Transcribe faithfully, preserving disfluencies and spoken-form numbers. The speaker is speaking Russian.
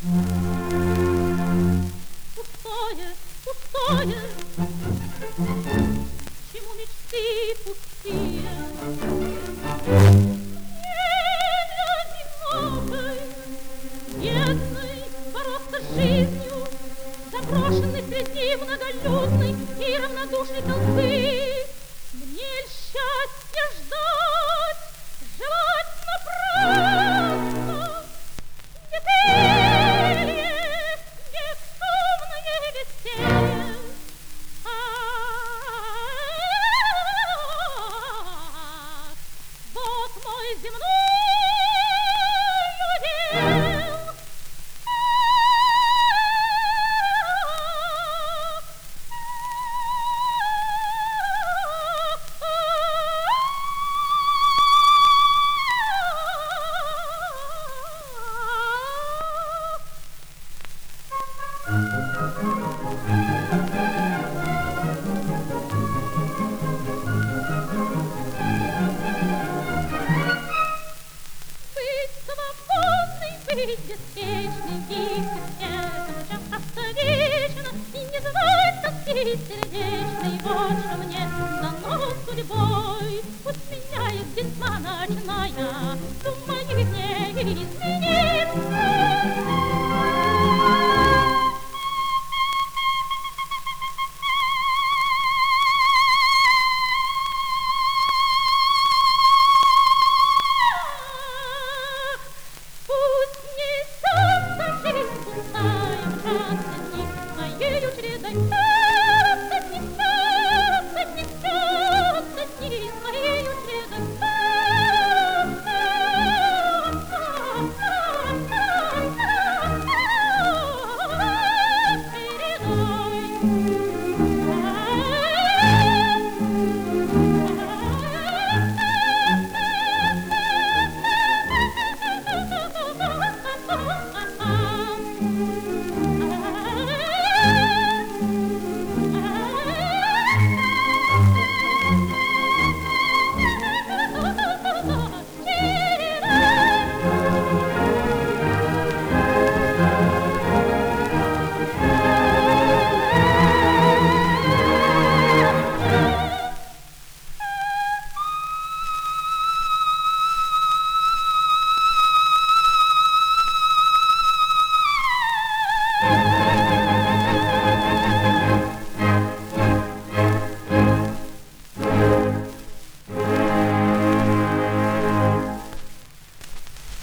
Пустое, пустое, чему мечты пустые? Бедной, бороться с жизнью, заброшенной среди многолюдной и равнодушной толпы. Мне ль счастья ждать, желать напрасно? Где пение, где шумное веселье? Ах, вот мой земной удел. Быть свободной, быть беспечной, гибкой сердцем, часто вечно, и не звать тоски сердечной. Вот что мне дано судьбой. Пусть меняет весна ночная, думаю, в ней изменится. Пусть несется жизнь пустая, ужасная дни моею чередой. Пусть несется, несется дни моею чередой. Чередой.